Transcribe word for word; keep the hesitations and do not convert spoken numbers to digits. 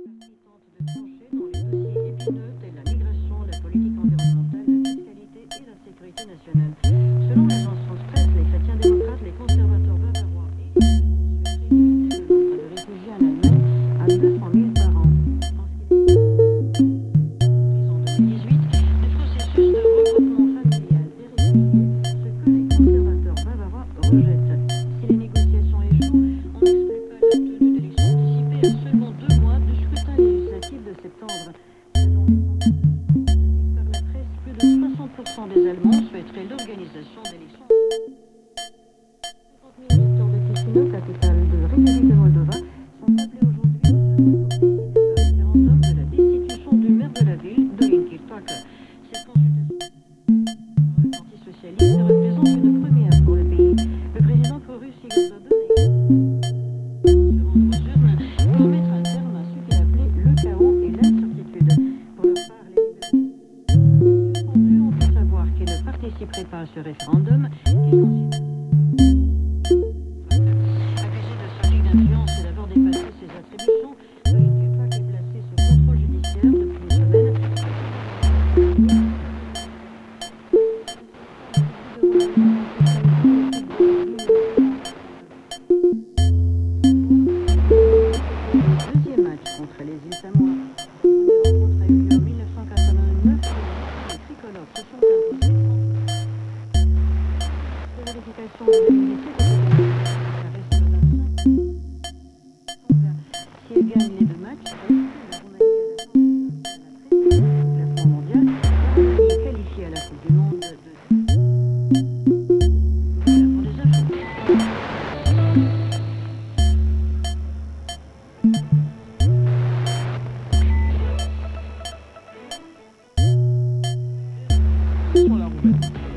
des Allemands souhaiteraient l'organisation d'élections. cinquante mille habitants de Chisinau, capitale de République de Moldova, sont appelés aujourd'hui au référendum de la destitution du maire de la ville, Dorin Kirtoacă. Cette consultation par le Parti socialiste représente une première pour le pays. Le président pro-russe Igor Dodon se rendre aux urnes pour mettre un terme à ce qu'il appelait le chaos et l'incertitude. Pour leur part, les ont fait savoir qu'ils ne participeraient pas à ce référendum, qu'ils considèrent accusé de trafic d'influence et d'avoir dépassé ses attributions. Dorin Kirtoacă est placé sous contrôle judiciaire depuis une semaine. Le deuxième match contre les îles Samoa. La première rencontre a eu lieu en mille neuf cent quatre-vingt-neuf. Les tricolores se sont imposés. La vérification de l'immunité est si elle gagne les deux matchs, la Roumanie à la classement mondial, est qualifiée à la Coupe du Monde de pour des infos. Sur la Roumanie.